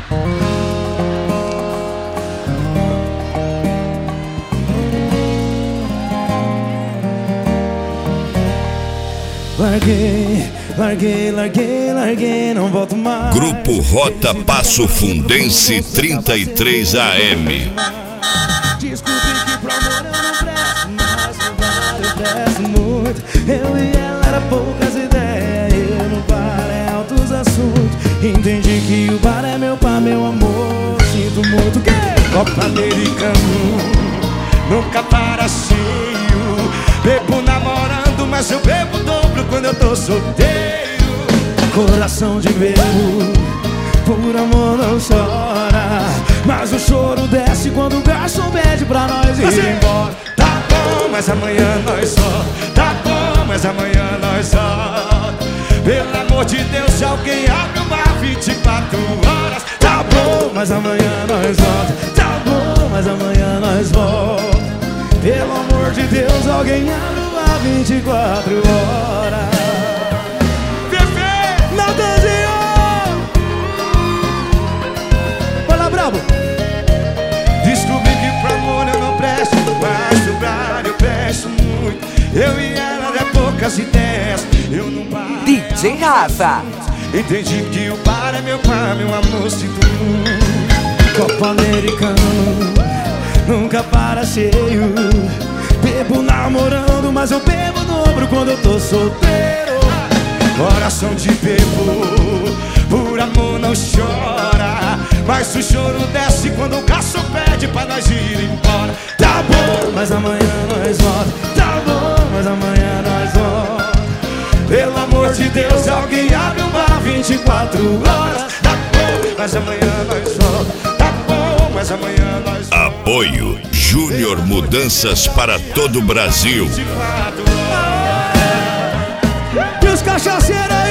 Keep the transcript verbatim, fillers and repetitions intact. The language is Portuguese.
Larguei, larguei, larguei, larguei, não volto mais. Grupo Rota Passo Fundense trinta e três A M. Descobri que pro amor eu não presto, mas no bar eu presto muito. Eu e ela era poucas ideias, eu no bar é altos assuntos. Entendi que o bar é meu par, meu amor, sinto muito que copo americano nunca para cheio. Bebo namorando, mas eu bebo dobro quando eu tô solteiro. Coração de bebo, por amor não chora, mas o choro desce quando o garçom pede pra nós ir embora. Tá bom, mas amanhã nós só. Tá bom, mas amanhã nós só. Pelo amor de Deus, se alguém abre o bar vinte e quatro horas. Tá bom, mas amanhã nós volta. Tá bom, mas amanhã nós volta. Pelo amor de Deus, alguém abre o bar vinte e quatro horas. Perfeito! Natanzinho! Vai lá, brabo! Descobri que pro amor eu não presto, mas pro bar eu presto muito. Eu e ela é poucas ideias, eu não paro. D J Rafa. Entendi que o bar é meu par, meu amor, sinto muito. Copo americano nunca para cheio. Bebo namorando, mas eu bebo dobro quando eu tô solteiro. Coração de bebo, por amor não chora, mas o choro desce quando o garçom pede pra nós ir embora. Tá bom, mas amanhã nós volta. Tá bom, mas amanhã nós volta. Pelo amor de Deus, alguém abre o bar vinte e quatro horas. Tá bom, mas amanhã nós volta. Tá bom, mas amanhã nós volta. Apoio Júnior Mudanças para todo o Brasil. E os cachaceiros aí?